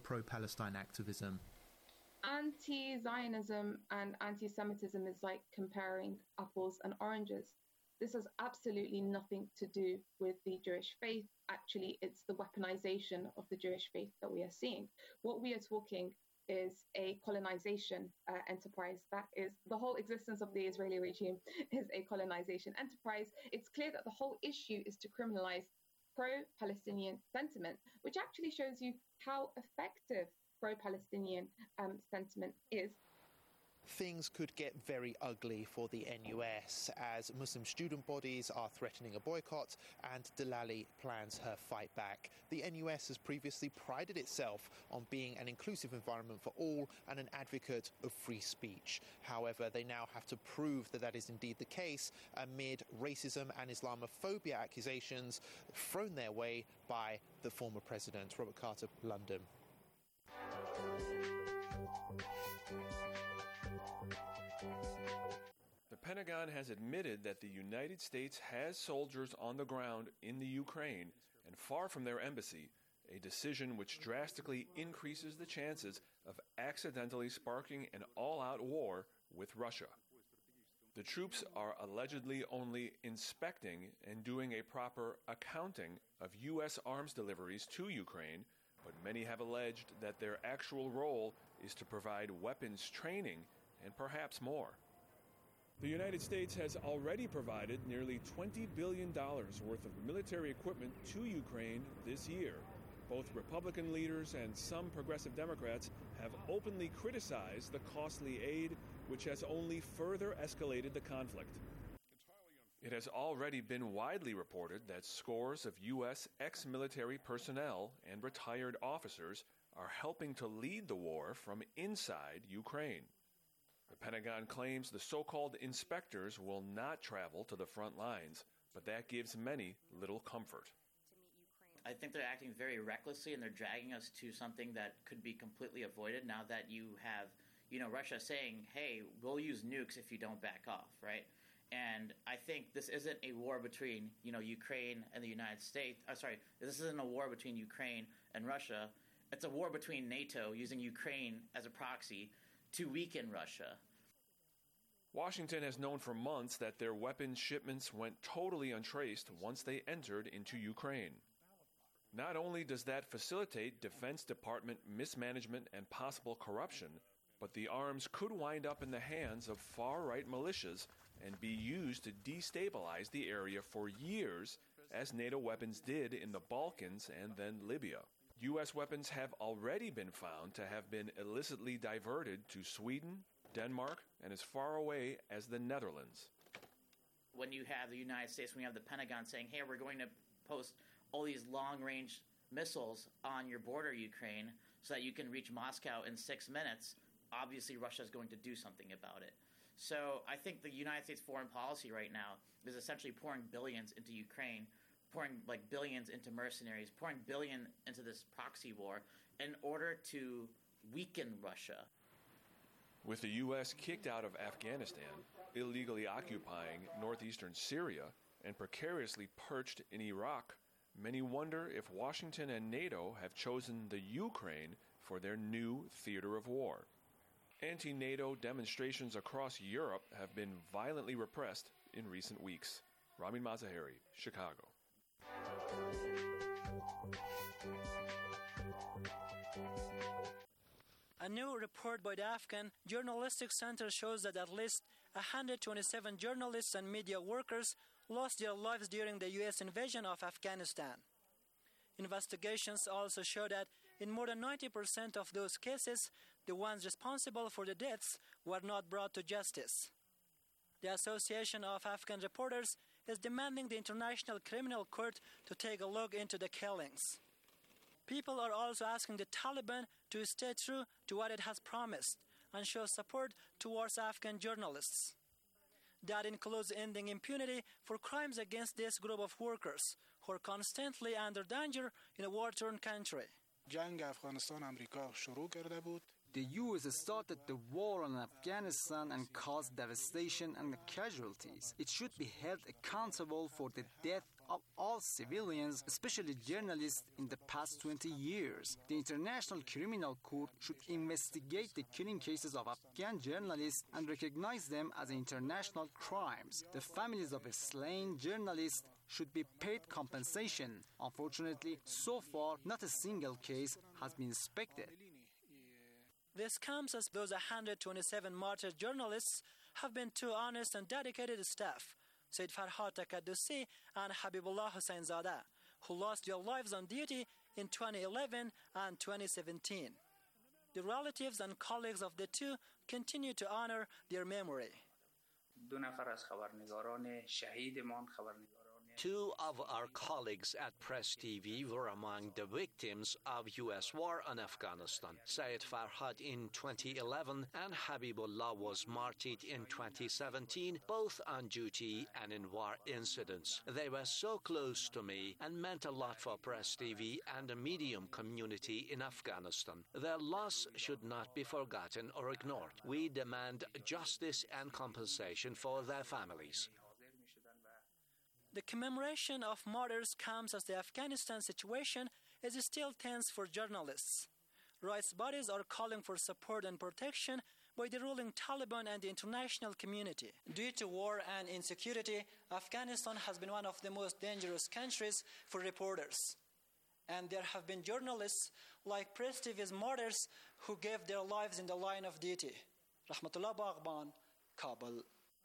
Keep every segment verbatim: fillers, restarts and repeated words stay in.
pro-Palestine activism? Anti-Zionism and anti-Semitism is like comparing apples and oranges. This has absolutely nothing to do with the Jewish faith. Actually, it's the weaponization of the Jewish faith that we are seeing. What we are talking is a colonization uh, enterprise. That is, the whole existence of the Israeli regime is a colonization enterprise. It's clear that the whole issue is to criminalize pro-Palestinian sentiment, which actually shows you how effective pro-Palestinian um, sentiment is. Things could get very ugly for the N U S as Muslim student bodies are threatening a boycott and Delali plans her fight back. The N U S has previously prided itself on being an inclusive environment for all and an advocate of free speech. However, they now have to prove that that is indeed the case amid racism and Islamophobia accusations thrown their way by the former president. Robert Carter, London. The Pentagon has admitted that the United States has soldiers on the ground in the Ukraine and far from their embassy, a decision which drastically increases the chances of accidentally sparking an all-out war with Russia. The troops are allegedly only inspecting and doing a proper accounting of U S arms deliveries to Ukraine, but many have alleged that their actual role is to provide weapons training and perhaps more. The United States has already provided nearly twenty billion dollars worth of military equipment to Ukraine this year. Both Republican leaders and some progressive Democrats have openly criticized the costly aid, which has only further escalated the conflict. It has already been widely reported that scores of U S ex-military personnel and retired officers are helping to lead the war from inside Ukraine. The Pentagon claims the so-called inspectors will not travel to the front lines, but that gives many little comfort. I think they're acting very recklessly, and they're dragging us to something that could be completely avoided now that you have, you know, Russia saying, hey, we'll use nukes if you don't back off, right? And I think this isn't a war between, you know, Ukraine and the United States. I'm sorry, this isn't a war between Ukraine and Russia. It's a war between NATO using Ukraine as a proxy to weaken Russia. Washington has known for months that their weapons shipments went totally untraced once they entered into Ukraine. Not only does that facilitate Defense Department mismanagement and possible corruption, but the arms could wind up in the hands of far-right militias and be used to destabilize the area for years, as NATO weapons did in the Balkans and then Libya. U S weapons have already been found to have been illicitly diverted to Sweden, Denmark, and as far away as the Netherlands. When you have the United States, when you have the Pentagon saying, hey, we're going to post all these long-range missiles on your border, Ukraine, so that you can reach Moscow in six minutes, obviously Russia is going to do something about it. So I think the United States foreign policy right now is essentially pouring billions into Ukraine, pouring like billions into mercenaries, pouring billion into this proxy war in order to weaken Russia. With the U S kicked out of Afghanistan, illegally occupying northeastern Syria, and precariously perched in Iraq, many wonder if Washington and NATO have chosen the Ukraine for their new theater of war. Anti-NATO demonstrations across Europe have been violently repressed in recent weeks. Ramin Mazaheri, Chicago. A new report by the Afghan Journalistic Center shows that at least one hundred twenty-seven journalists and media workers lost their lives during the U S invasion of Afghanistan. Investigations also show that in more than ninety percent of those cases, the ones responsible for the deaths were not brought to justice. The Association of Afghan Reporters is demanding the International Criminal Court to take a look into the killings. People are also asking the Taliban to stay true to what it has promised and show support towards Afghan journalists. That includes ending impunity for crimes against this group of workers who are constantly under danger in a war-torn country. The U S started the war on Afghanistan and caused devastation and casualties. It should be held accountable for the death of all civilians, especially journalists, in the past twenty years. The International Criminal Court should investigate the killing cases of Afghan journalists and recognize them as international crimes. The families of slain journalists should be paid compensation. Unfortunately, so far, not a single case has been inspected. This comes as those one hundred twenty-seven martyred journalists have been two honest and dedicated staff, Said Farhad Takaddusi and Habibullah Husseinzadeh, who lost their lives on duty in twenty eleven and twenty seventeen. The relatives and colleagues of the two continue to honor their memory. Two of our colleagues at Press T V were among the victims of U S war on Afghanistan. Syed Farhad in twenty eleven and Habibullah was martyred in twenty seventeen, both on duty and in war incidents. They were so close to me and meant a lot for Press T V and the medium community in Afghanistan. Their loss should not be forgotten or ignored. We demand justice and compensation for their families. The commemoration of martyrs comes as the Afghanistan situation is still tense for journalists. Rights bodies are calling for support and protection by the ruling Taliban and the international community. Due to war and insecurity, Afghanistan has been one of the most dangerous countries for reporters. And there have been journalists like Press T V's martyrs who gave their lives in the line of duty. Rahmatullah Baghban, Kabul.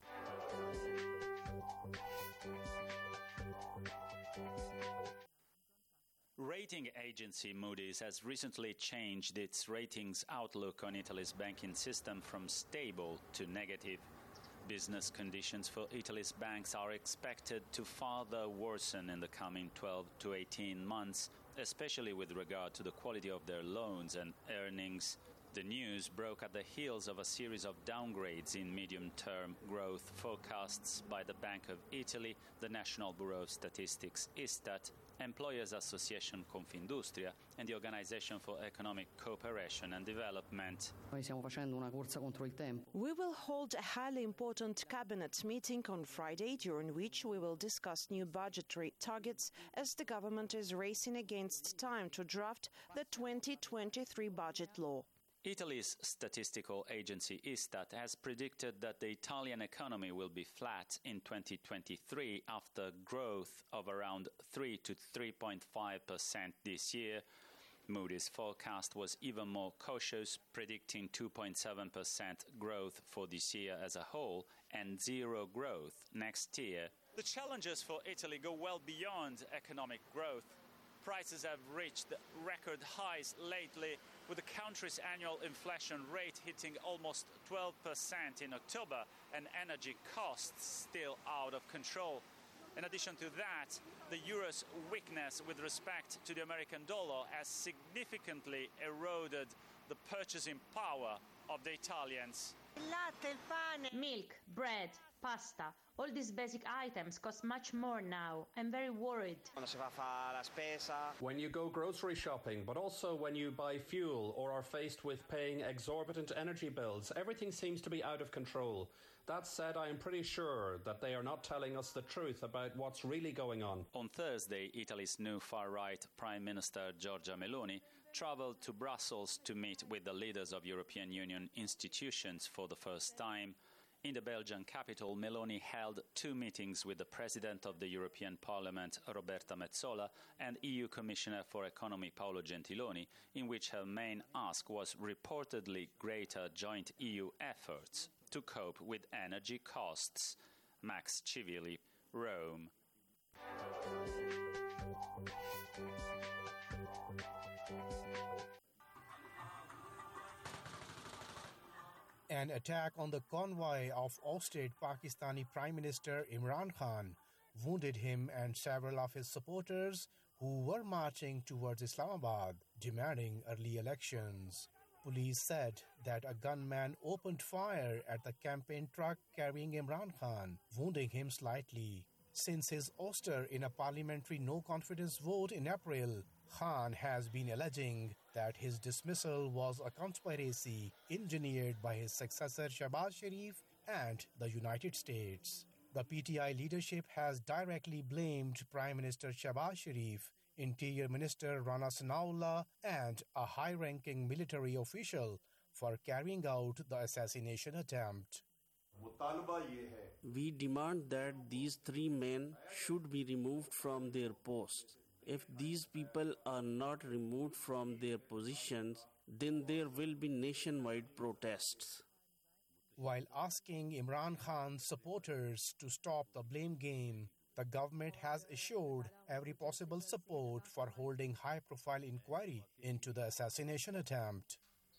Rating agency Moody's has recently changed its ratings outlook on Italy's banking system from stable to negative. Business conditions for Italy's banks are expected to further worsen in the coming twelve to eighteen months, especially with regard to the quality of their loans and earnings. The news broke at the heels of a series of downgrades in medium-term growth forecasts by the Bank of Italy, the National Bureau of Statistics ISTAT, Employers Association Confindustria, and the Organization for Economic Cooperation and Development. We will hold a highly important cabinet meeting on Friday, during which we will discuss new budgetary targets as the government is racing against time to draft the twenty twenty-three budget law. Italy's statistical agency ISTAT has predicted that the Italian economy will be flat in twenty twenty-three after growth of around three to three point five percent this year. Moody's forecast was even more cautious, predicting two point seven percent growth for this year as a whole and zero growth next year. The challenges for Italy go well beyond economic growth. Prices have reached record highs lately, with the country's annual inflation rate hitting almost twelve percent in October and energy costs still out of control. In addition to that, the euro's weakness with respect to the American dollar has significantly eroded the purchasing power of the Italians. Milk, bread, pasta, all these basic items cost much more now. I'm very worried. When you go grocery shopping, but also when you buy fuel or are faced with paying exorbitant energy bills, everything seems to be out of control. That said, I am pretty sure that they are not telling us the truth about what's really going on. On Thursday, Italy's new far-right Prime Minister Giorgia Meloni travelled to Brussels to meet with the leaders of European Union institutions for the first time. In the Belgian capital, Meloni held two meetings with the President of the European Parliament, Roberta Metsola, and E U Commissioner for Economy, Paolo Gentiloni, in which her main ask was reportedly greater joint E U efforts to cope with energy costs. Max Civilli, Rome. An attack on the convoy of ousted Pakistani Prime Minister Imran Khan wounded him and several of his supporters who were marching towards Islamabad, demanding early elections. Police said that a gunman opened fire at the campaign truck carrying Imran Khan, wounding him slightly. Since his ouster in a parliamentary no-confidence vote in April, Khan has been alleging that his dismissal was a conspiracy engineered by his successor Shahbaz Sharif and the United States. The P T I leadership has directly blamed Prime Minister Shehbaz Sharif, Interior Minister Rana Sanaullah, and a high-ranking military official for carrying out the assassination attempt. We demand that these three men should be removed from their posts. If these people are not removed from their positions, then there will be nationwide protests. While asking Imran Khan's supporters to stop the blame game, the government has assured every possible support for holding high-profile inquiry into the assassination attempt.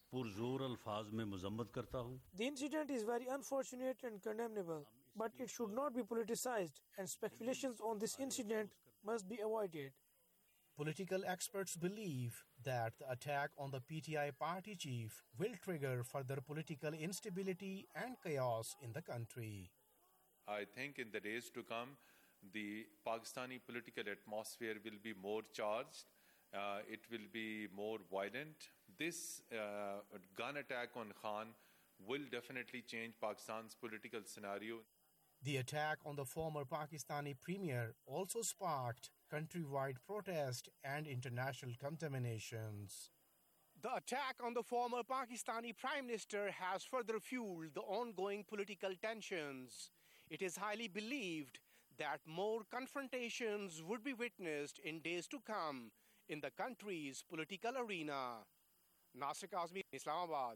The incident is very unfortunate and condemnable, but it should not be politicized, and speculations on this incident must be avoided. Political experts believe that the attack on the P T I party chief will trigger further political instability and chaos in the country. I think in the days to come, the Pakistani political atmosphere will be more charged. Uh, it will be more violent. This uh, gun attack on Khan will definitely change Pakistan's political scenario. The attack on the former Pakistani premier also sparked countrywide protest and international condemnations. The attack on the former Pakistani Prime Minister has further fueled the ongoing political tensions. It is highly believed that more confrontations would be witnessed in days to come in the country's political arena. Nasir Kazmi, Islamabad.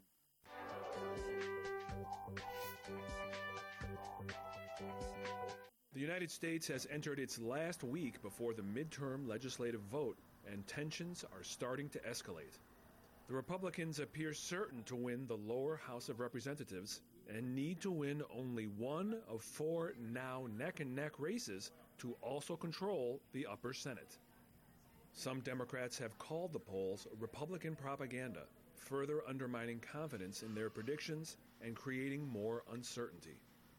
The United States has entered its last week before the midterm legislative vote, and tensions are starting to escalate. The Republicans appear certain to win the lower House of Representatives and need to win only one of four now neck-and-neck races to also control the upper Senate. Some Democrats have called the polls Republican propaganda, further undermining confidence in their predictions and creating more uncertainty.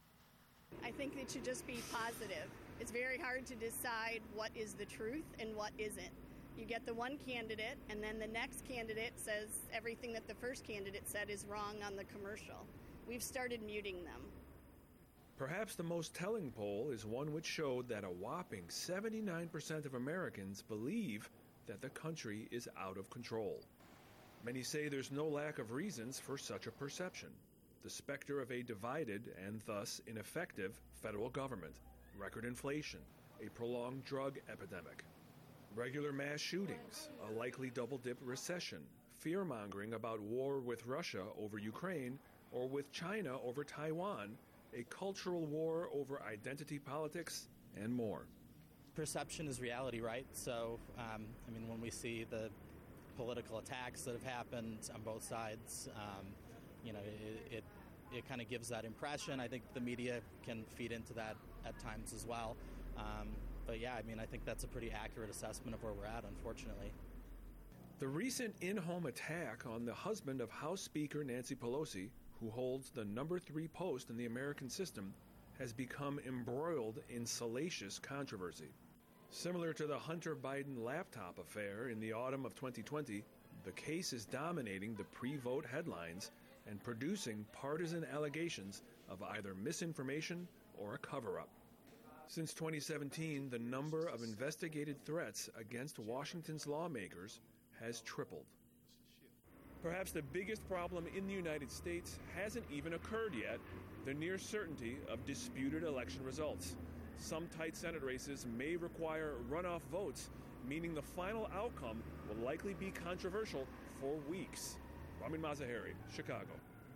I think it should just be positive. It's very hard to decide what is the truth and what isn't. You get the one candidate, and then the next candidate says everything that the first candidate said is wrong on the commercial. We've started muting them. Perhaps the most telling poll is one which showed that a whopping seventy-nine percent of Americans believe that the country is out of control. Many say there's no lack of reasons for such a perception. The specter of a divided and thus ineffective federal government, record inflation, a prolonged drug epidemic, regular mass shootings, a likely double-dip recession, fear-mongering about war with Russia over Ukraine or with China over Taiwan, a cultural war over identity politics, and more. Perception is reality, right? So, um, I mean, when we see the political attacks that have happened on both sides, um, you know, it it, it kind of gives that impression. I think the media can feed into that at times as well. Um, but yeah, I mean, I think that's a pretty accurate assessment of where we're at, unfortunately. The recent in-home attack on the husband of House Speaker Nancy Pelosi, who holds the number three post in the American system, has become embroiled in salacious controversy. Similar to the Hunter Biden laptop affair in the autumn of twenty twenty, the case is dominating the pre-vote headlines and producing partisan allegations of either misinformation or a cover-up. Since twenty seventeen, the number of investigated threats against Washington's lawmakers has tripled. Perhaps the biggest problem in the United States hasn't even occurred yet, the near certainty of disputed election results. Some tight Senate races may require runoff votes, meaning the final outcome will likely be controversial for weeks. Ramin Mazaheri, Chicago.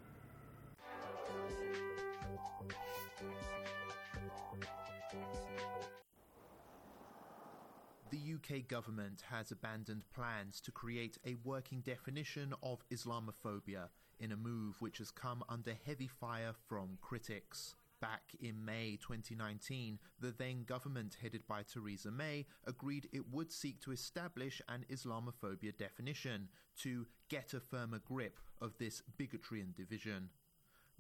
The U K government has abandoned plans to create a working definition of Islamophobia in a move which has come under heavy fire from critics. Back in May twenty nineteen, the then government headed by Theresa May agreed it would seek to establish an Islamophobia definition to get a firmer grip of this bigotry and division.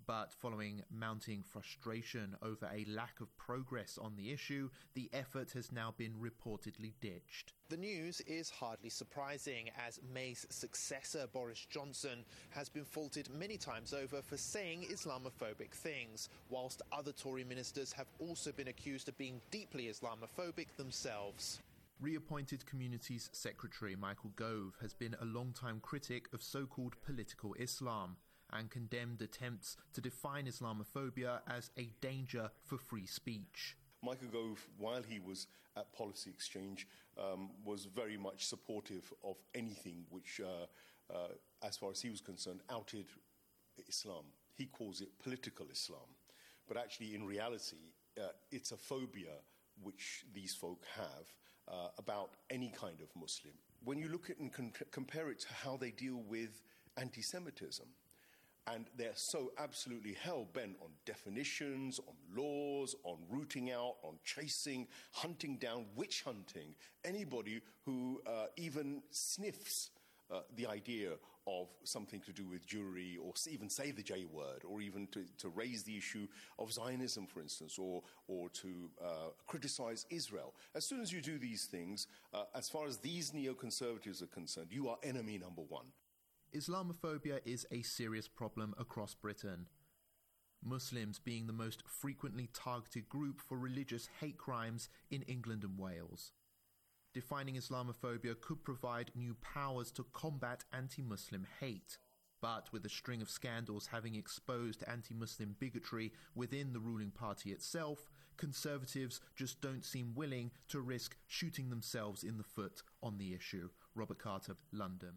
But following mounting frustration over a lack of progress on the issue, the effort has now been reportedly ditched. The news is hardly surprising, as May's successor, Boris Johnson, has been faulted many times over for saying Islamophobic things, whilst other Tory ministers have also been accused of being deeply Islamophobic themselves. Reappointed Communities Secretary Michael Gove has been a long-time critic of so-called political Islam and condemned attempts to define Islamophobia as a danger for free speech. Michael Gove, while he was at Policy Exchange, um, was very much supportive of anything which, uh, uh, as far as he was concerned, outed Islam. He calls it political Islam. But actually, in reality, uh, it's a phobia which these folk have uh, about any kind of Muslim. When you look at and con- compare it to how they deal with anti-Semitism, and they're so absolutely hell-bent on definitions, on laws, on rooting out, on chasing, hunting down, witch hunting, anybody who uh, even sniffs uh, the idea of something to do with Jewry, or even say the J word, or even to, to raise the issue of Zionism, for instance, or, or to uh, criticize Israel. As soon as you do these things, uh, as far as these neoconservatives are concerned, you are enemy number one. Islamophobia is a serious problem across Britain, Muslims being the most frequently targeted group for religious hate crimes in England and Wales. Defining Islamophobia could provide new powers to combat anti-Muslim hate, but with a string of scandals having exposed anti-Muslim bigotry within the ruling party itself, Conservatives just don't seem willing to risk shooting themselves in the foot on the issue. Robert Carter, London.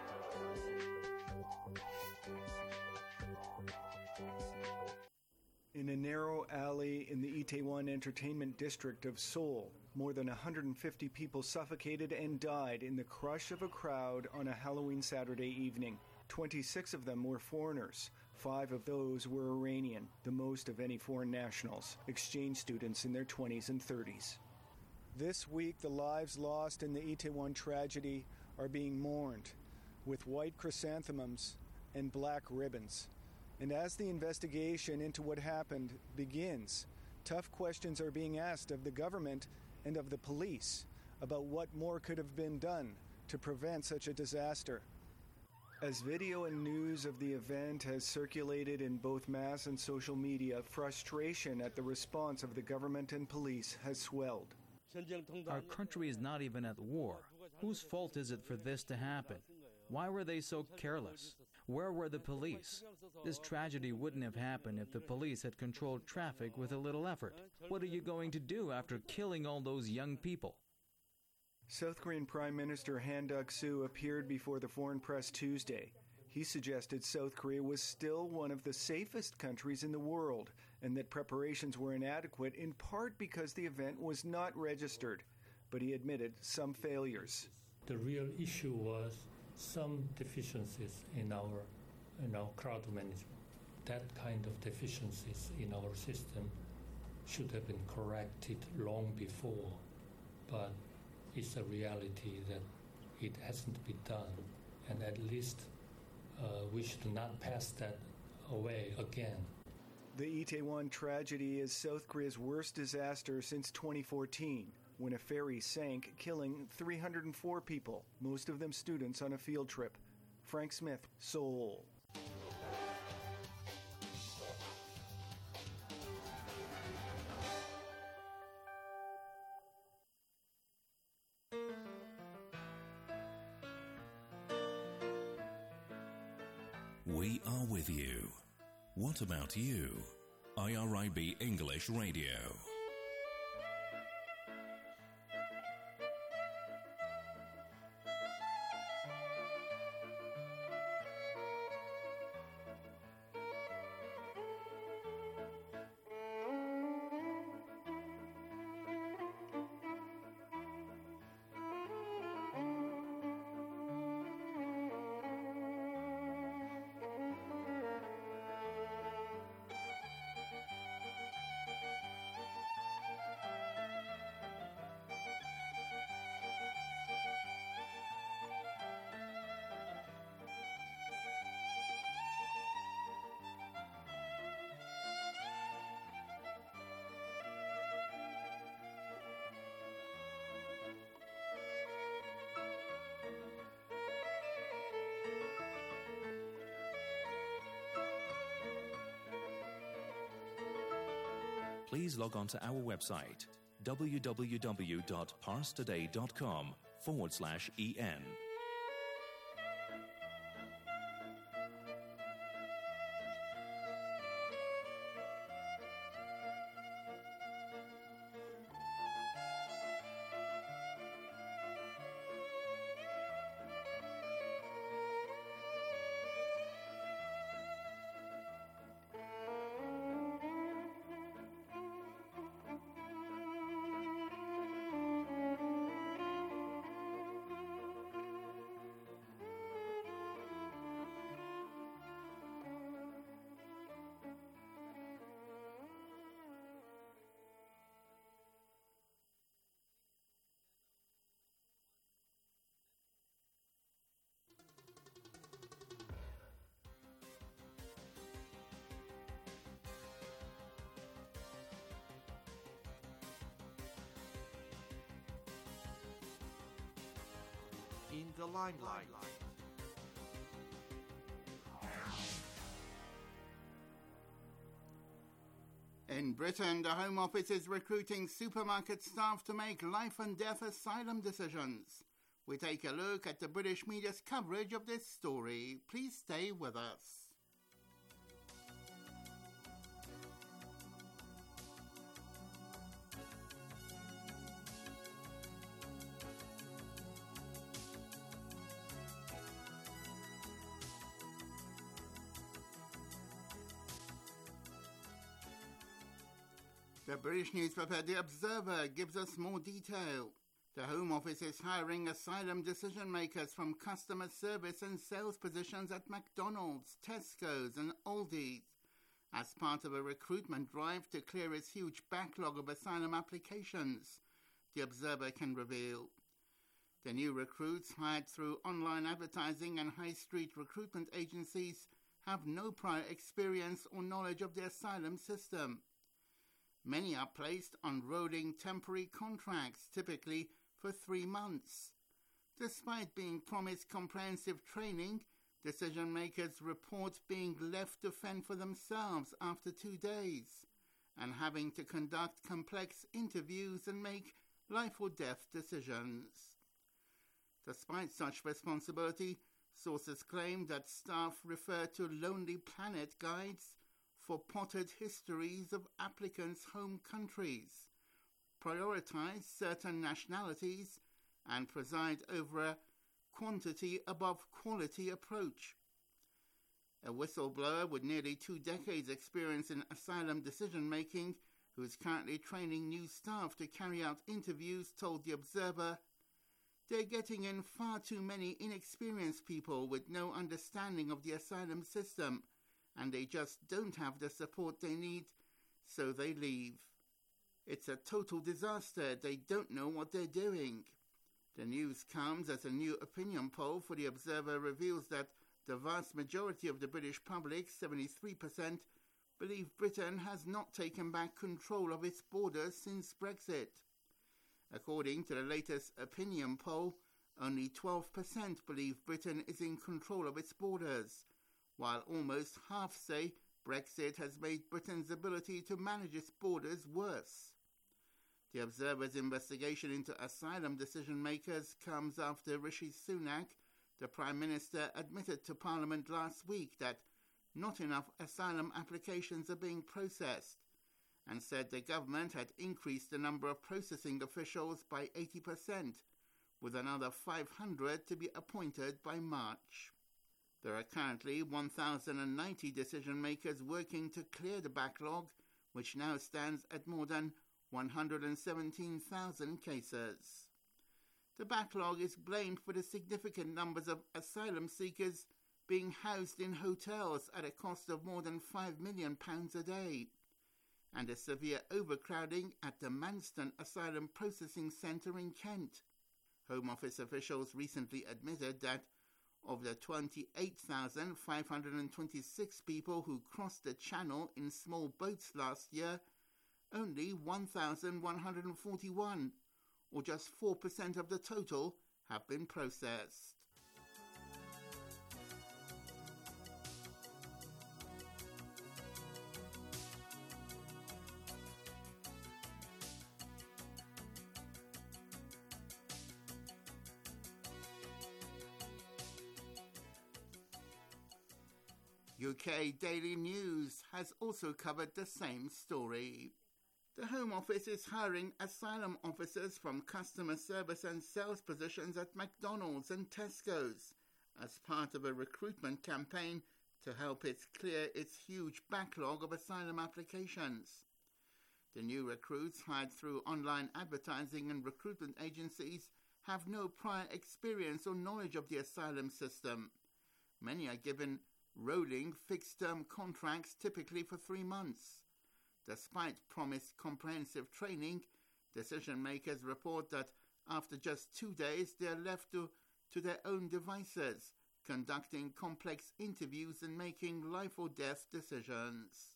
In a narrow alley in the Itaewon Entertainment District of Seoul, more than one hundred fifty people suffocated and died in the crush of a crowd on a Halloween Saturday evening. twenty-six of them were foreigners. Five of those were Iranian, the most of any foreign nationals, exchange students in their twenties and thirties. This week, the lives lost in the Itaewon tragedy are being mourned with white chrysanthemums and black ribbons. And as the investigation into what happened begins, tough questions are being asked of the government and of the police about what more could have been done to prevent such a disaster. As video and news of the event has circulated in both mass and social media, frustration at the response of the government and police has swelled. Our country is not even at war. Whose fault is it for this to happen? Why were they so careless? Where were the police? This tragedy wouldn't have happened if the police had controlled traffic with a little effort. What are you going to do after killing all those young people? South Korean Prime Minister Han Duck-soo appeared before the foreign press Tuesday. He suggested South Korea was still one of the safest countries in the world and that preparations were inadequate in part because the event was not registered. But he admitted some failures. The real issue was some deficiencies in our, in our crowd management. That kind of deficiencies in our system should have been corrected long before, but it's a reality that it hasn't been done, and at least uh, we should not pass that away again. The Itaewon tragedy is South Korea's worst disaster since twenty fourteen. When a ferry sank, killing three hundred four people, most of them students on a field trip. Frank Smith, Seoul. We are with you. What about you? I R I B English Radio. please log on to our website www.parstoday.com forward slash en. In the limelight. In Britain, the Home Office is recruiting supermarket staff to make life and death asylum decisions. We take a look at the British media's coverage of this story. Please stay with us. The British newspaper The Observer gives us more detail. The Home Office is hiring asylum decision makers from customer service and sales positions at McDonald's, Tesco's and Aldi's as part of a recruitment drive to clear its huge backlog of asylum applications, The Observer can reveal. The new recruits, hired through online advertising and high street recruitment agencies, have no prior experience or knowledge of the asylum system. Many are placed on rolling temporary contracts, typically for three months. Despite being promised comprehensive training, decision-makers report being left to fend for themselves after two days and having to conduct complex interviews and make life-or-death decisions. Despite such responsibility, sources claim that staff refer to Lonely Planet guides for potted histories of applicants' home countries, prioritize certain nationalities, and preside over a quantity above quality approach. A whistleblower with nearly two decades' experience in asylum decision-making, who is currently training new staff to carry out interviews, told The Observer, "They're getting in far too many inexperienced people with no understanding of the asylum system, and they just don't have the support they need, so they leave. It's a total disaster. They don't know what they're doing." The news comes as a new opinion poll for The Observer reveals that the vast majority of the British public, seventy-three percent, believe Britain has not taken back control of its borders since Brexit. According to the latest opinion poll, only twelve percent believe Britain is in control of its borders, while almost half say Brexit has made Britain's ability to manage its borders worse. The Observer's investigation into asylum decision-makers comes after Rishi Sunak, the Prime Minister, admitted to Parliament last week that not enough asylum applications are being processed, and said the government had increased the number of processing officials by eighty percent, with another five hundred to be appointed by March. There are currently one thousand ninety decision-makers working to clear the backlog, which now stands at more than one hundred seventeen thousand cases. The backlog is blamed for the significant numbers of asylum seekers being housed in hotels at a cost of more than five million pounds a day, and a severe overcrowding at the Manston Asylum Processing Centre in Kent. Home Office officials recently admitted that of the twenty-eight thousand five hundred twenty-six people who crossed the Channel in small boats last year, only one thousand one hundred forty-one, or just four percent of the total, have been processed. U K Daily News has also covered the same story. The Home Office is hiring asylum officers from customer service and sales positions at McDonald's and Tesco's as part of a recruitment campaign to help it clear its huge backlog of asylum applications. The new recruits, hired through online advertising and recruitment agencies, have no prior experience or knowledge of the asylum system. Many are given rolling fixed-term contracts, typically for three months. Despite promised comprehensive training, decision-makers report that after just two days they are left to, to their own devices, conducting complex interviews and making life-or-death decisions.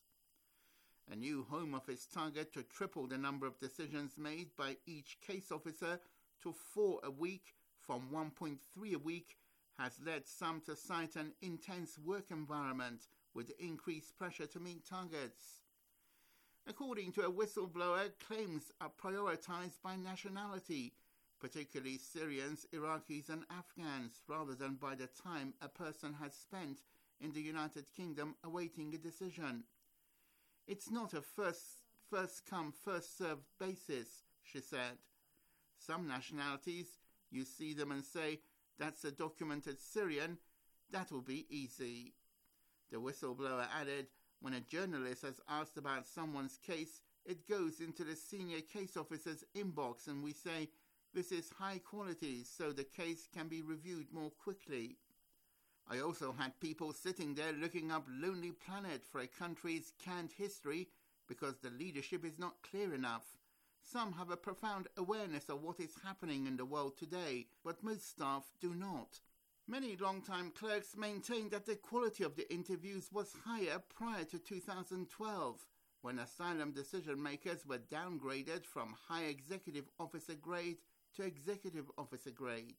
A new Home Office target to triple the number of decisions made by each case officer to four a week from one point three a week has led some to cite an intense work environment with increased pressure to meet targets. According to a whistleblower, claims are prioritized by nationality, particularly Syrians, Iraqis and Afghans, rather than by the time a person has spent in the United Kingdom awaiting a decision. It's not a first, first-come, first-served basis, she said. Some nationalities, you see them and say, that's a documented Syrian, that'll be easy. The whistleblower added, when a journalist has asked about someone's case, it goes into the senior case officer's inbox and we say, this is high quality, so the case can be reviewed more quickly. I also had people sitting there looking up Lonely Planet for a country's canned history because the leadership is not clear enough. Some have a profound awareness of what is happening in the world today, but most staff do not. Many long-time clerks maintain that the quality of the interviews was higher prior to two thousand twelve, when asylum decision-makers were downgraded from high executive officer grade to executive officer grade.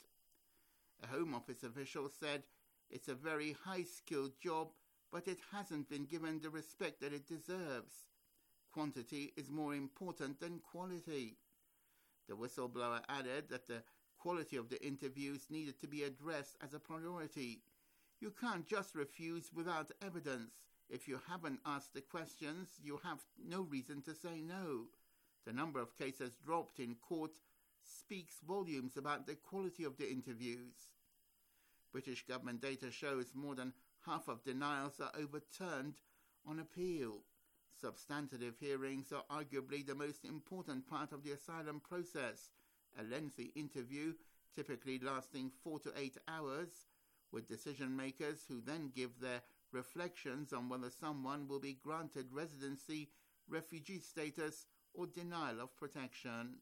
A Home Office official said, it's a very high-skilled job, but it hasn't been given the respect that it deserves. Quantity is more important than quality. The whistleblower added that the quality of the interviews needed to be addressed as a priority. You can't just refuse without evidence. If you haven't asked the questions, you have no reason to say no. The number of cases dropped in court speaks volumes about the quality of the interviews. British government data shows more than half of denials are overturned on appeal. Substantive hearings are arguably the most important part of the asylum process, a lengthy interview, typically lasting four to eight hours, with decision-makers who then give their reflections on whether someone will be granted residency, refugee status, or denial of protection.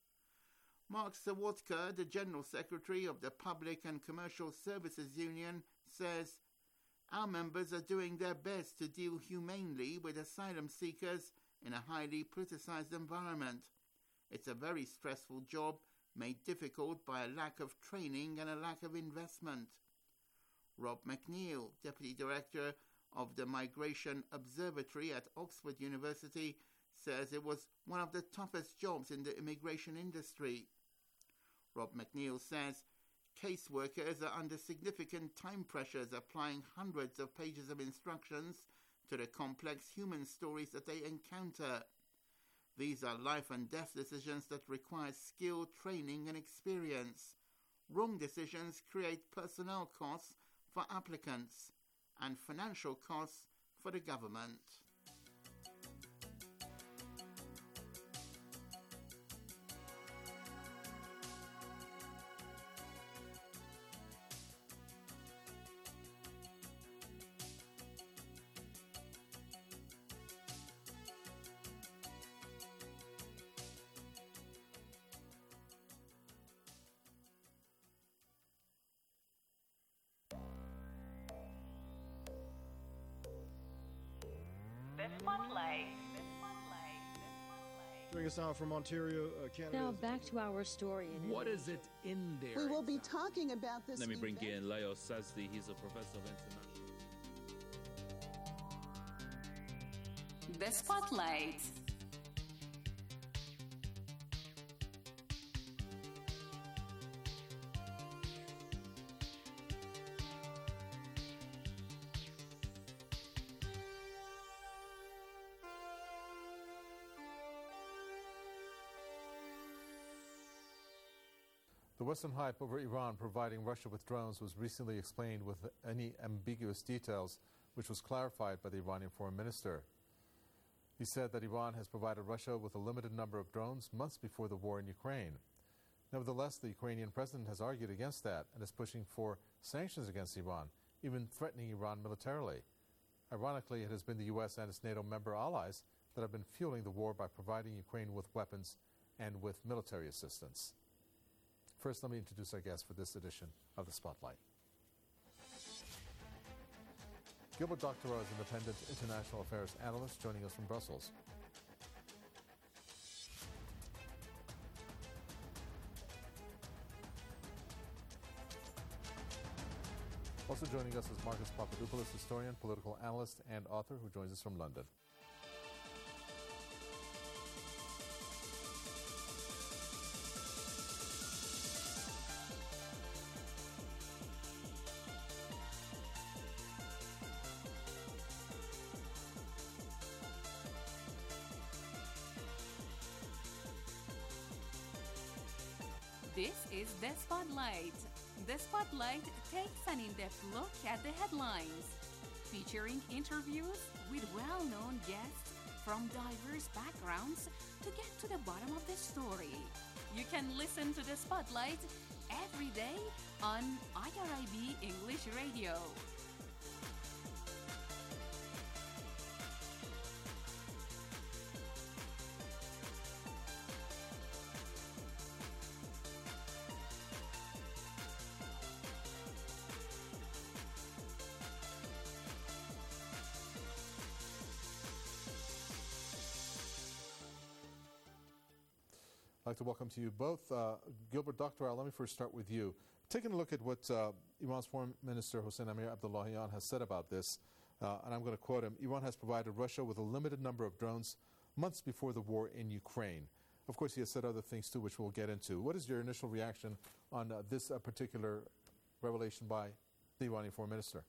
Mark Sawatka, the General Secretary of the Public and Commercial Services Union, says, our members are doing their best to deal humanely with asylum seekers in a highly politicized environment. It's a very stressful job, made difficult by a lack of training and a lack of investment. Rob McNeil, Deputy Director of the Migration Observatory at Oxford University, says it was one of the toughest jobs in the immigration industry. Rob McNeil says caseworkers are under significant time pressures, applying hundreds of pages of instructions to the complex human stories that they encounter. These are life and death decisions that require skill, training and experience. Wrong decisions create personnel costs for applicants and financial costs for the government. Doing a sound from Ontario, uh, Canada. Now back to our story. In what is it in there? We will be talking about this. Let me bring event. in Leo Sazdi. He's a professor of international. The Spotlight. The Western hype over Iran providing Russia with drones was recently explained with any ambiguous details, which was clarified by the Iranian foreign minister. He said that Iran has provided Russia with a limited number of drones months before the war in Ukraine. Nevertheless, the Ukrainian president has argued against that and is pushing for sanctions against Iran, even threatening Iran militarily. Ironically, it has been the U S and its NATO member allies that have been fueling the war by providing Ukraine with weapons and with military assistance. First, let me introduce our guest for this edition of The Spotlight. Gilbert Doctorow is independent international affairs analyst joining us from Brussels. Also joining us is Marcus Papadopoulos, historian, political analyst, and author, who joins us from London. This is The Spotlight. The Spotlight takes an in-depth look at the headlines, featuring interviews with well-known guests from diverse backgrounds to get to the bottom of the story. You can listen to The Spotlight every day on I R I B English Radio. I'd like to welcome to you both. Uh, Gilbert Doctorow, let me first start with you. Taking a look at what uh, Iran's Foreign Minister Hossein Amir Abdullahian has said about this, uh, and I'm going to quote him, Iran has provided Russia with a limited number of drones months before the war in Ukraine. Of course, he has said other things too, which we'll get into. What is your initial reaction on uh, this uh, particular revelation by the Iranian Foreign Minister?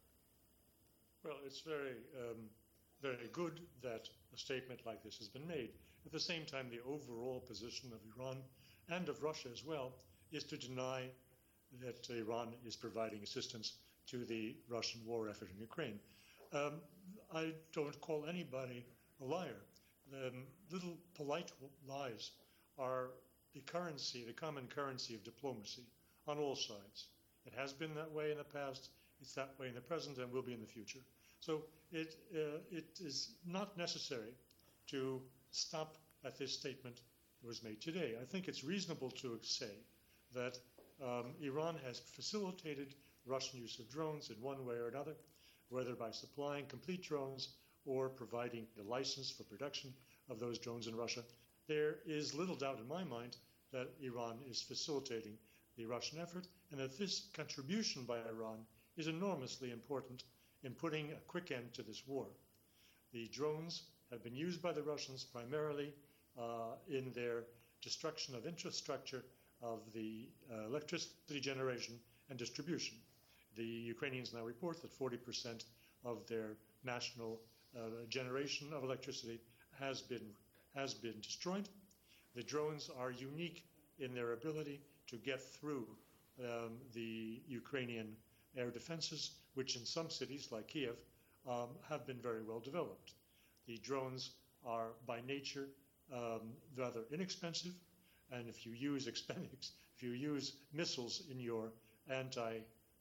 Well, it's very, um, very good that a statement like this has been made. At the same time, the overall position of Iran and of Russia as well is to deny that Iran is providing assistance to the Russian war effort in Ukraine. Um, I don't call anybody a liar. The little polite lies are the currency, the common currency of diplomacy on all sides. It has been that way in the past, it's that way in the present, and will be in the future. So it, uh, it is not necessary to stop at this statement that was made today. I think it's reasonable to say that um, Iran has facilitated Russian use of drones in one way or another, whether by supplying complete drones or providing the license for production of those drones in Russia. There is little doubt in my mind that Iran is facilitating the Russian effort, and that this contribution by Iran is enormously important in putting a quick end to this war. The drones have been used by the Russians primarily uh, in their destruction of infrastructure of the uh, electricity generation and distribution. The Ukrainians now report that forty percent of their national uh, generation of electricity has been, has been destroyed. The drones are unique in their ability to get through um, the Ukrainian air defenses, which in some cities like Kiev um, have been very well developed. The drones are by nature um, rather inexpensive, and if you use expense, if you use missiles in your anti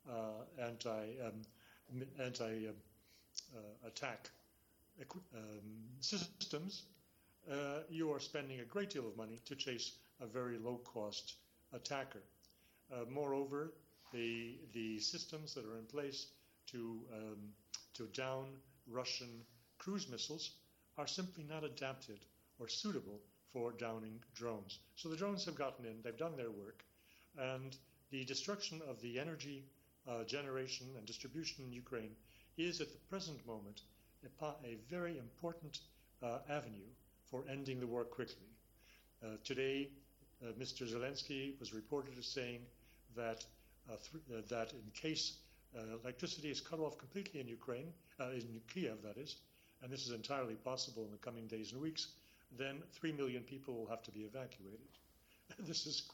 uh, anti um, anti um, uh, attack um, systems, uh, you are spending a great deal of money to chase a very low cost attacker. Uh, moreover, the the systems that are in place to um, to down Russian cruise missiles are simply not adapted or suitable for downing drones. So the drones have gotten in, they've done their work, and the destruction of the energy uh, generation and distribution in Ukraine is at the present moment a, a very important uh, avenue for ending the war quickly. Uh, today, uh, Mister Zelensky was reported as saying that uh, th- uh, that in case uh, electricity is cut off completely in Ukraine, uh, in Kiev that is, and this is entirely possible in the coming days and weeks, then three million people will have to be evacuated. This is quite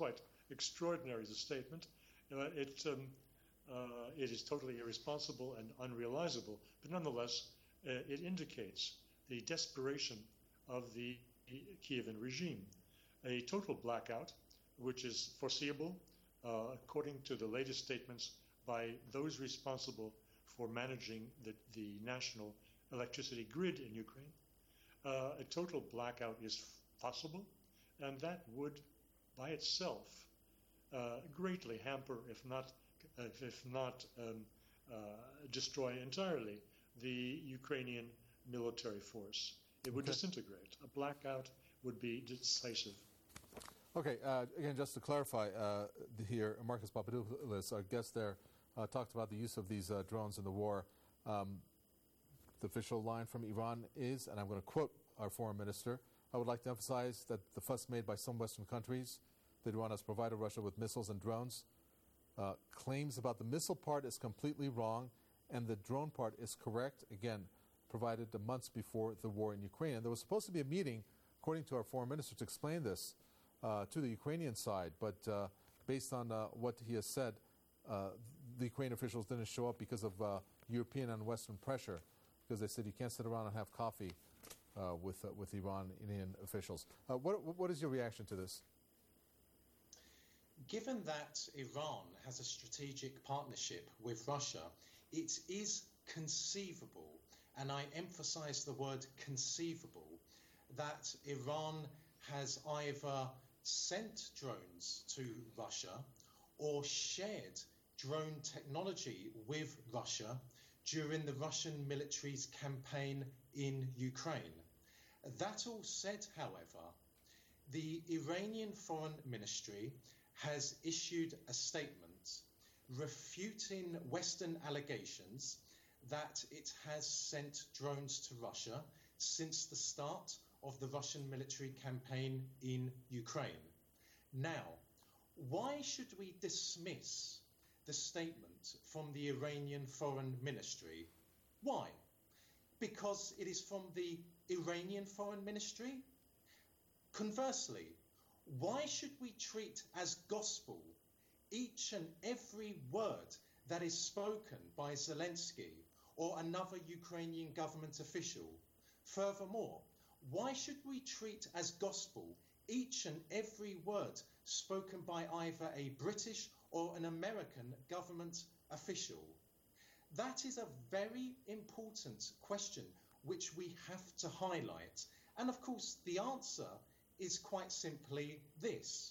extraordinary as a statement. Uh, it, um, uh, it is totally irresponsible and unrealizable, but nonetheless, uh, it indicates the desperation of the Kievan regime. A total blackout, which is foreseeable, uh, according to the latest statements by those responsible for managing the, the national electricity grid in Ukraine. Uh, a total blackout is possible, and that would, by itself, uh, greatly hamper, if not, uh, if not um, uh, destroy entirely, the Ukrainian military force. It would okay. disintegrate. A blackout would be decisive. Okay, uh, again, just to clarify uh, here, Marcus Papadopoulos, our guest there, uh, talked about the use of these uh, drones in the war. Um, the official line from Iran is, and I'm going to quote our foreign minister, I would like to emphasize that the fuss made by some Western countries that Iran has provided Russia with missiles and drones, uh, claims about the missile part is completely wrong, and the drone part is correct, again, provided the months before the war in Ukraine. And there was supposed to be a meeting, according to our foreign minister, to explain this uh, to the Ukrainian side, but uh, based on uh, what he has said, uh, the Ukrainian officials didn't show up because of uh, European and Western pressure, because they said you can't sit around and have coffee uh, with uh, with Iranian officials. Uh, what what is your reaction to this? Given that Iran has a strategic partnership with Russia, it is conceivable, and I emphasize the word conceivable, that Iran has either sent drones to Russia or shared drone technology with Russia during the Russian military's campaign in Ukraine. That all said, however, the Iranian Foreign Ministry has issued a statement refuting Western allegations that it has sent drones to Russia since the start of the Russian military campaign in Ukraine. Now, why should we dismiss the statement from the Iranian Foreign Ministry? Why? Because it is from the Iranian Foreign Ministry? Conversely, why should we treat as gospel each and every word that is spoken by Zelensky or another Ukrainian government official? Furthermore, why should we treat as gospel each and every word spoken by either a British or an American government official? That is a very important question which we have to highlight. And of course, the answer is quite simply this.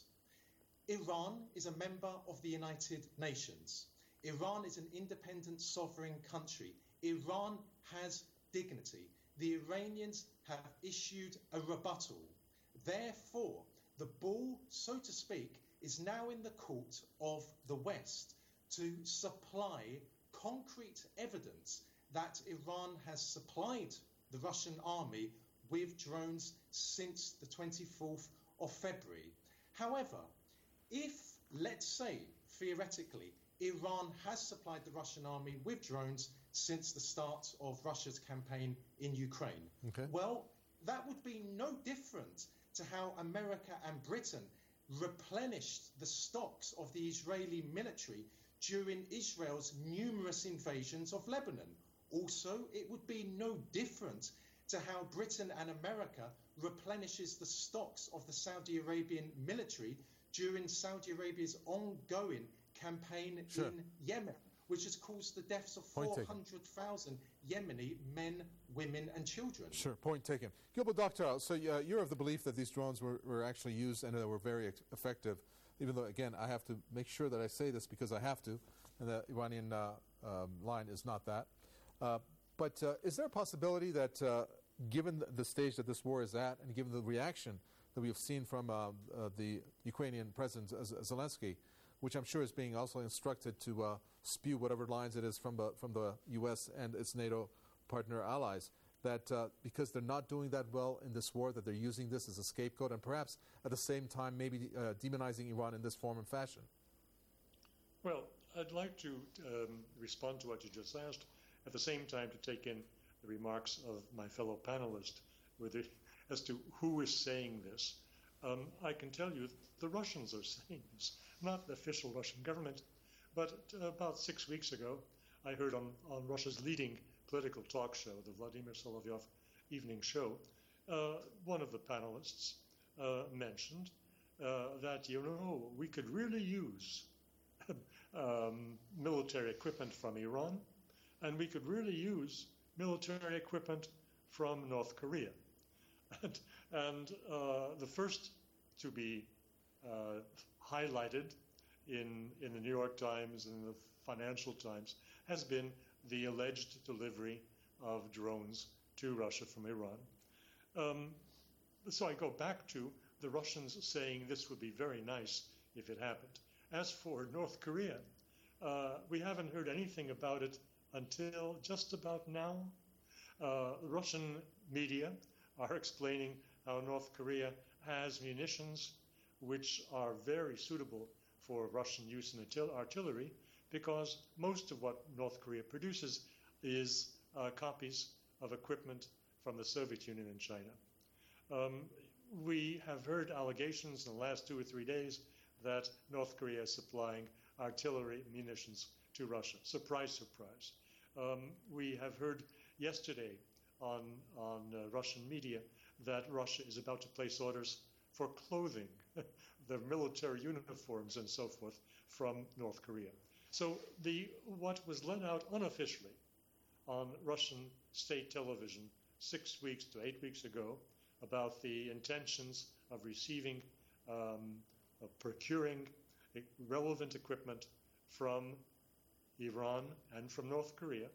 Iran is a member of the United Nations. Iran is an independent sovereign country. Iran has dignity. The Iranians have issued a rebuttal. Therefore, the ball, so to speak, is now in the court of the West to supply concrete evidence that Iran has supplied the Russian army with drones since the twenty-fourth of February. However, if, let's say, theoretically, Iran has supplied the Russian army with drones since the start of Russia's campaign in Ukraine, okay. well, that would be no different to how America and Britain replenished the stocks of the Israeli military during Israel's numerous invasions of Lebanon. Also, it would be no different to how Britain and America replenishes the stocks of the Saudi Arabian military during Saudi Arabia's ongoing campaign sure. in Yemen, which has caused the deaths of four hundred thousand Yemeni men, women and children. Sure, point taken. Gilbert Doctor, so uh, you're of the belief that these drones were, were actually used and they were very ex- effective, even though, again, I have to make sure that I say this because I have to, and the Iranian uh, um, line is not that. Uh, but uh, is there a possibility that, uh, given the stage that this war is at and given the reaction that we have seen from uh, uh, the Ukrainian President Zelensky, which I'm sure is being also instructed to uh, spew whatever lines it is from the, from the U S and its NATO partner allies, that uh, because they're not doing that well in this war, that they're using this as a scapegoat and perhaps at the same time maybe uh, demonizing Iran in this form and fashion? Well, I'd like to um, respond to what you just asked, at the same time to take in the remarks of my fellow panelist with it, as to who is saying this. Um, I can tell you the Russians are saying this. not the official Russian government. But uh, about six weeks ago, I heard on, on Russia's leading political talk show, the Vladimir Solovyov evening show, uh, one of the panelists uh, mentioned uh, that, you know, we could really use um, military equipment from Iran, and we could really use military equipment from North Korea. And, and uh, the first to be uh, highlighted in, in the New York Times and the Financial Times has been the alleged delivery of drones to Russia from Iran. Um, so I go back to the Russians saying this would be very nice if it happened. As for North Korea, uh, we haven't heard anything about it until just about now. Uh, Russian media are explaining how North Korea has munitions which are very suitable for Russian use in artil- artillery, because most of what North Korea produces is uh, copies of equipment from the Soviet Union and China. Um, we have heard allegations in the last two or three days that North Korea is supplying artillery munitions to Russia. Surprise, surprise. Um, we have heard yesterday on, on uh, Russian media that Russia is about to place orders for clothing, the military uniforms and so forth from North Korea. So the what was let out unofficially on Russian state television six weeks to eight weeks ago about the intentions of receiving, um, of procuring relevant equipment from Iran and from North Korea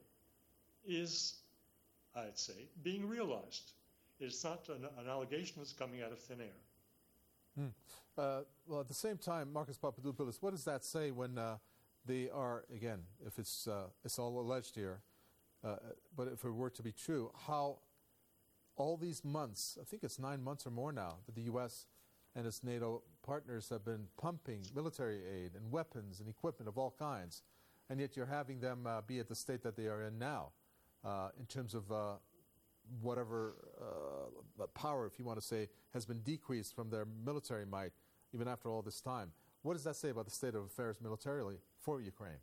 is, I'd say, being realized. It's not an, an allegation that's coming out of thin air. Hmm. Uh, well, at the same time, Marcus Papadopoulos, what does that say when uh, they are, again, if it's uh, it's all alleged here, uh, but if it were to be true, how all these months, I think it's nine months or more now, that the U S and its NATO partners have been pumping military aid and weapons and equipment of all kinds, and yet you're having them uh, be at the state that they are in now, uh, in terms of uh, whatever uh, power, if you want to say, has been decreased from their military might, even after all this time. What does that say about the state of affairs militarily for Ukraine?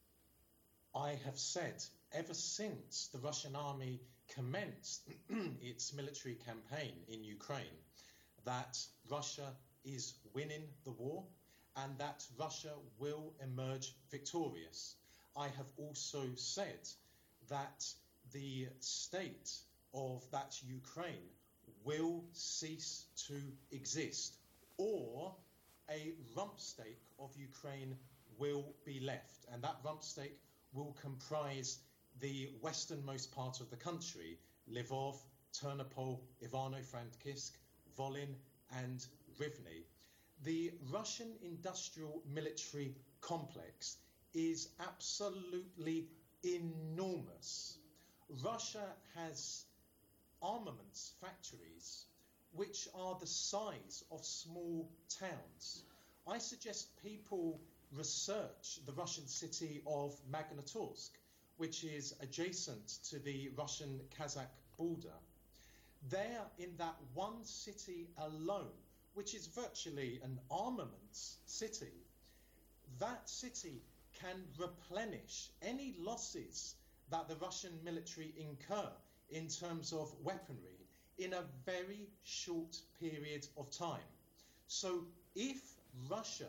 I have said ever since the Russian army commenced its military campaign in Ukraine that Russia is winning the war and that Russia will emerge victorious. I have also said that the state of that Ukraine will cease to exist, or a rump steak of Ukraine will be left, and that rump steak will comprise the westernmost part of the country, Lvov, Ternopil, Ivano-Frankivsk, Volyn and Rivne. The Russian industrial military complex is absolutely enormous. Russia has armaments factories which are the size of small towns. I suggest people research the Russian city of Magnitogorsk, which is adjacent to the Russian-Kazakh border. There, in that one city alone, which is virtually an armaments city, that city can replenish any losses that the Russian military incur in terms of weaponry in a very short period of time. So if Russia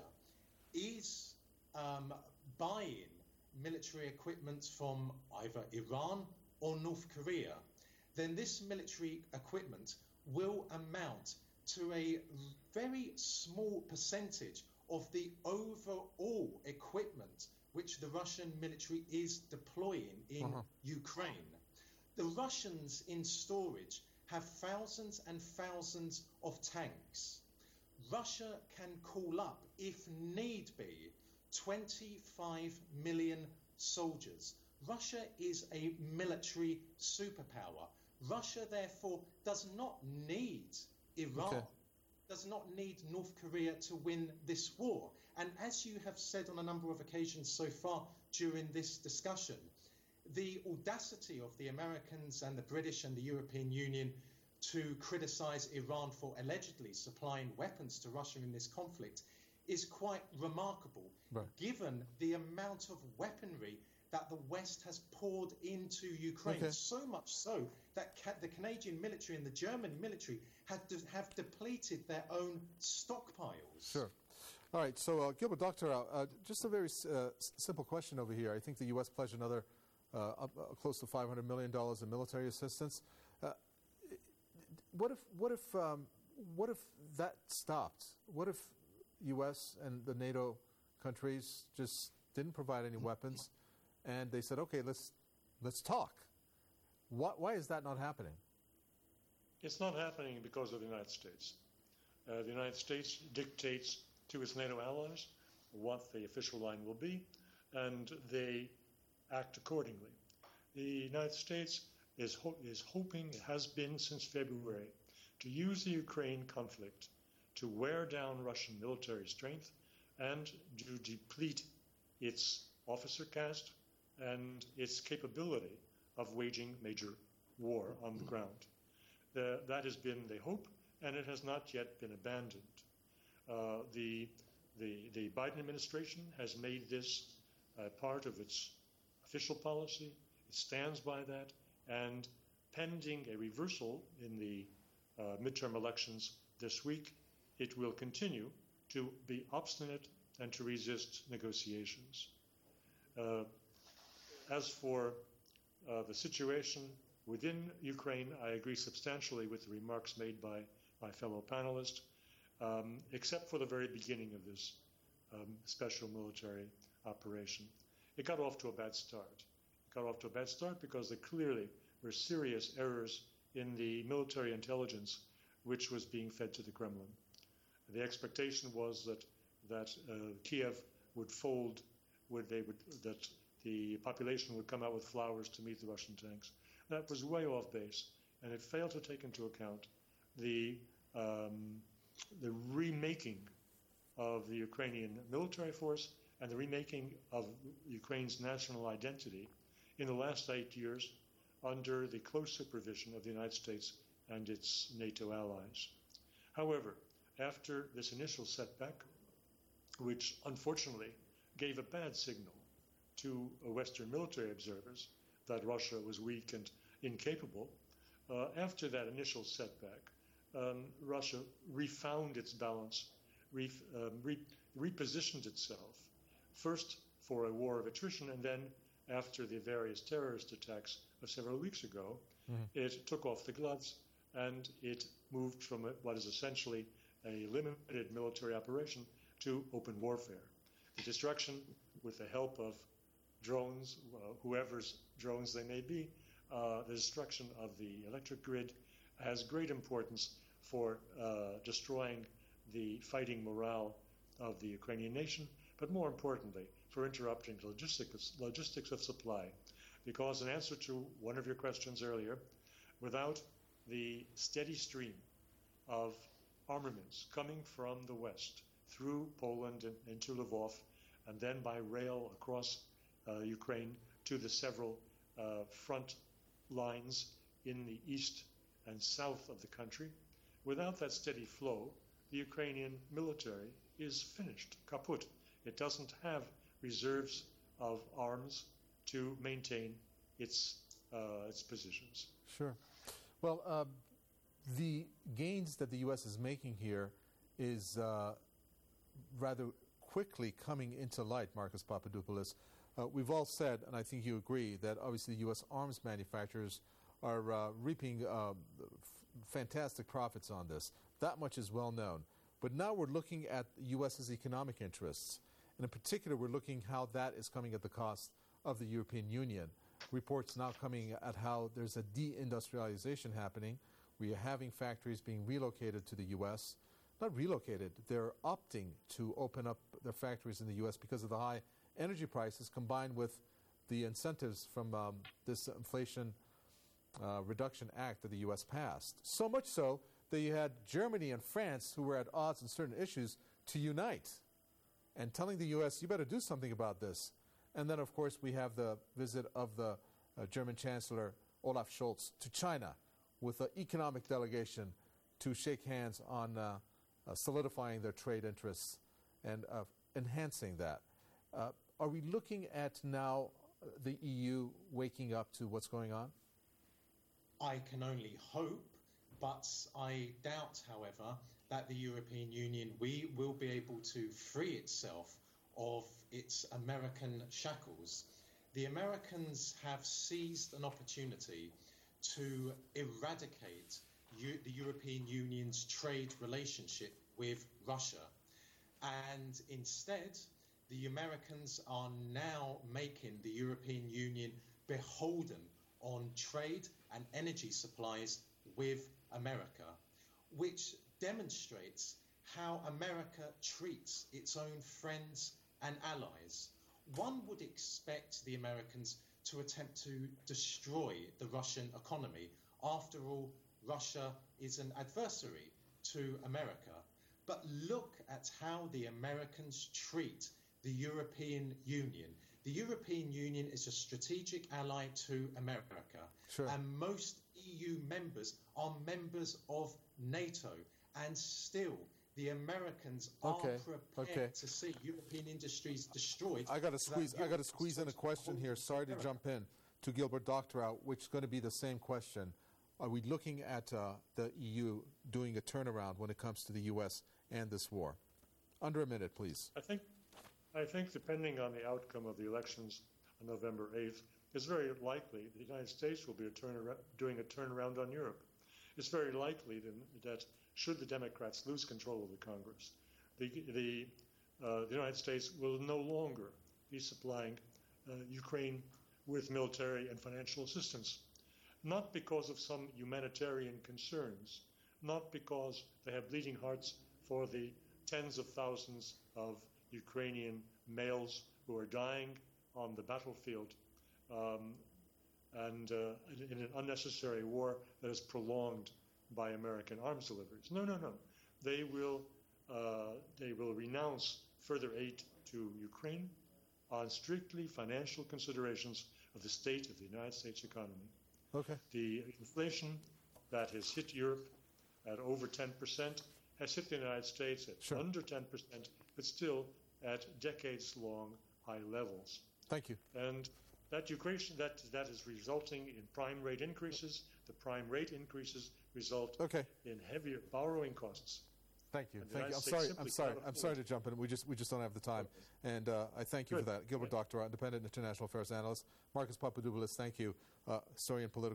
is um, buying military equipment from either Iran or North Korea, then this military equipment will amount to a very small percentage of the overall equipment which the Russian military is deploying in uh-huh. Ukraine. The Russians in storage have thousands and thousands of tanks. Russia can call up, if need be, twenty-five million soldiers. Russia is a military superpower. Russia, therefore, does not need Iran, okay. does not need North Korea to win this war. And as you have said on a number of occasions so far during this discussion, the audacity of the Americans and the British and the European Union to criticize Iran for allegedly supplying weapons to Russia in this conflict is quite remarkable, right. given the amount of weaponry that the West has poured into Ukraine. Okay. So much so that ca- the Canadian military and the German military had to have depleted their own stockpiles. Sure. All right, so uh, Gilbert Doctorow, uh, just a very uh, s- simple question over here. I think the U S pledged another uh, up, uh, close to five hundred million dollars in military assistance. Uh, what if, what if, um, what if that stopped? What if U S and the NATO countries just didn't provide any weapons, and they said, "Okay, let's let's talk"? Why, why is that not happening? It's not happening because of the United States. Uh, the United States dictates to its NATO allies what the official line will be, and they act accordingly. The United States is, ho- is hoping, has been since February, to use the Ukraine conflict to wear down Russian military strength and to deplete its officer caste and its capability of waging major war on the ground. The, that has been the hope, and it has not yet been abandoned. Uh, the, the, the Biden administration has made this uh, part of its official policy. It stands by that, and pending a reversal in the uh, midterm elections this week, it will continue to be obstinate and to resist negotiations. Uh, as for uh, the situation within Ukraine, I agree substantially with the remarks made by my fellow panelist, um, except for the very beginning of this um, special military operation. It got off to a bad start. It got off to a bad start because there clearly were serious errors in the military intelligence which was being fed to the Kremlin. The expectation was that that uh, Kiev would fold, would they would that the population would come out with flowers to meet the Russian tanks. That was way off base, and it failed to take into account the um, the remaking of the Ukrainian military force and the remaking of Ukraine's national identity in the last eight years under the close supervision of the United States and its NATO allies. However, after this initial setback, which unfortunately gave a bad signal to Western military observers that Russia was weak and incapable, uh, after that initial setback, um, Russia refound its balance, re- um, re- repositioned itself, first for a war of attrition, and then after the various terrorist attacks of several weeks ago, mm-hmm. it took off the gloves and it moved from a, what is essentially a limited military operation to open warfare. The destruction, with the help of drones, uh, whoever's drones they may be, uh, the destruction of the electric grid has great importance for uh, destroying the fighting morale of the Ukrainian nation, but more importantly, for interrupting logistics, logistics of supply. Because in answer to one of your questions earlier, without the steady stream of armaments coming from the West through Poland and into Lvov, and then by rail across uh, Ukraine to the several uh, front lines in the east and south of the country, without that steady flow, the Ukrainian military is finished, kaput. It doesn't have reserves of arms to maintain its uh, its positions. Sure. Well, uh, the gains that the U S is making here is uh, rather quickly coming into light, Marcus Papadopoulos. Uh, we've all said, and I think you agree, that obviously the U S arms manufacturers are uh, reaping uh, f- fantastic profits on this. That much is well known. But now we're looking at U S's economic interests. And in particular, we're looking how that is coming at the cost of the European Union. Reports now coming at how there's a deindustrialization happening. We are having factories being relocated to the U S. Not relocated, they're opting to open up their factories in the U S because of the high energy prices combined with the incentives from um, this Inflation uh, Reduction Act that the U S passed. So much so that you had Germany and France, who were at odds on certain issues, to unite and telling the U S, you better do something about this. And then, of course, we have the visit of the uh, German Chancellor Olaf Scholz to China with an economic delegation to shake hands on uh, uh, solidifying their trade interests and uh, enhancing that. Uh, are we looking at now the E U waking up to what's going on? I can only hope, but I doubt, however, that the European Union we will be able to free itself of its American shackles. The Americans have seized an opportunity to eradicate U- the European Union's trade relationship with Russia. And instead, the Americans are now making the European Union beholden on trade and energy supplies with America, which demonstrates how America treats its own friends and allies. One would expect the Americans to attempt to destroy the Russian economy. After all, Russia is an adversary to America. But look at how the Americans treat the European Union. The European Union is a strategic ally to America. Sure. And most E U members are members of NATO. And still, the Americans Okay, are prepared okay. to see European industries destroyed. I got to so that squeeze. I got to Europe squeeze in a question here. Sorry to jump in to Gilbert Doctorow, which is going to be the same question. Are we looking at uh, the E U doing a turnaround when it comes to the U S and this war? Under a minute, please. I think, I think, depending on the outcome of the elections on November eighth, it's very likely the United States will be a turnaround, doing a turnaround on Europe. It's very likely that, that should the Democrats lose control of the Congress, the the, uh, the United States will no longer be supplying uh, Ukraine with military and financial assistance. Not because of some humanitarian concerns, not because they have bleeding hearts for the tens of thousands of Ukrainian males who are dying on the battlefield um, and uh, in an unnecessary war that is prolonged by American arms deliveries. No, no, no. They will, uh, they will renounce further aid to Ukraine on strictly financial considerations of the state of the United States economy. Okay. The inflation that has hit Europe at over ten percent has hit the United States at Sure. under ten percent, but still at decades-long high levels. Thank you. And that Ukraine, that that is resulting in prime rate increases. The prime rate increases result Okay. in heavier borrowing costs. Thank you. And the Thank you. United I'm States sorry. simply I'm sorry. cannot I'm sorry to afford- jump in. We just we just don't have the time. And uh, I thank you Good. for that, Gilbert Doctorow, independent international affairs analyst. Marcus Papadopoulos, thank you, uh, historian, political.